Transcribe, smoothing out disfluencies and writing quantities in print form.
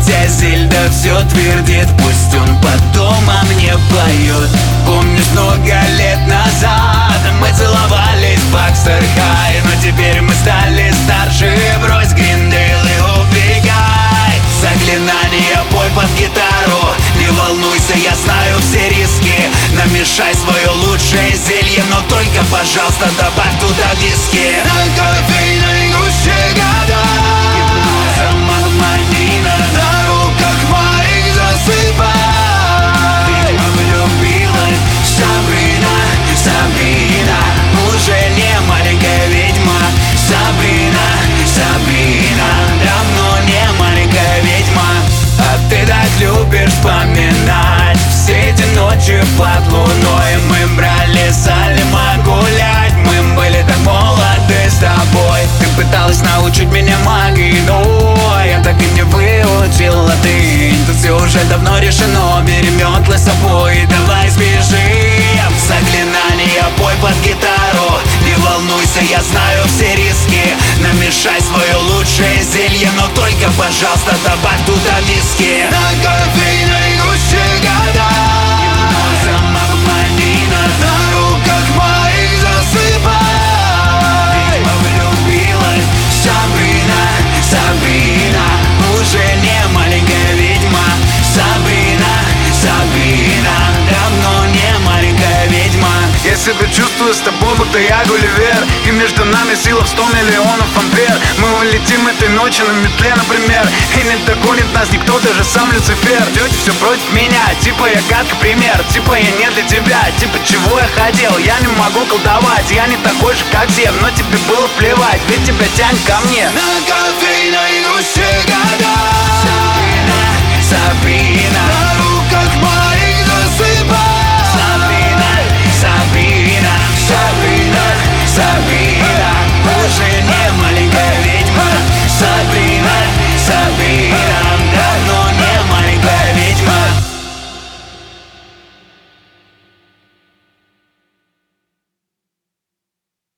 Хотя Зельда все твердит, пусть он потом о мне поет. Помнишь, много лет назад мы целовались в Бакстер Хай, но теперь мы стали старше. Брось Гриндейл и убегай. Заклинания пой под гитару, не волнуйся, я знаю все риски. Намешай свое лучшее зелье, но только, пожалуйста, добавь туда виски. На кофейной гуще года Магманина на руках моих засыпай. Ты влюбилась, Сабрина, Сабрина, уже не маленькая ведьма. Сабрина, Сабрина, давно не маленькая ведьма. А ты так любишь вспоминать все эти ночи под луной. Мы брали Салима гулять, мы были так молоды с тобой. Ты пыталась научить меня магии, но я так и не выучил латынь. Тут все уже давно решено, бери метлы с собой, давай сбежим. Заклинания пой под гитару, не волнуйся, я знаю все риски. Намешай свое лучшее зелье, но только, пожалуйста, добавь туда виски. На кофейной гуще года Магманина на руках моих засыпай. Ведьма влюбилась, Сабрина, Сабрина, уже не маленькая ведьма. Сабрина, Сабрина, давно не маленькая ведьма. Я себя чувствую с тобой, будто я Гулливер, и между нами сила в 100 миллионов ампер. Мы улетим этой ночью на метле, например, и не догонит нас никто, даже сам Люцифер. Тетя все против меня, типа я гадкий пример, типа я не для тебя, типа чего я хотел. Я не могу колдовать, я не такой же, как все, но тебе было плевать, ведь тебя тянет ко мне. На кофейной гуще года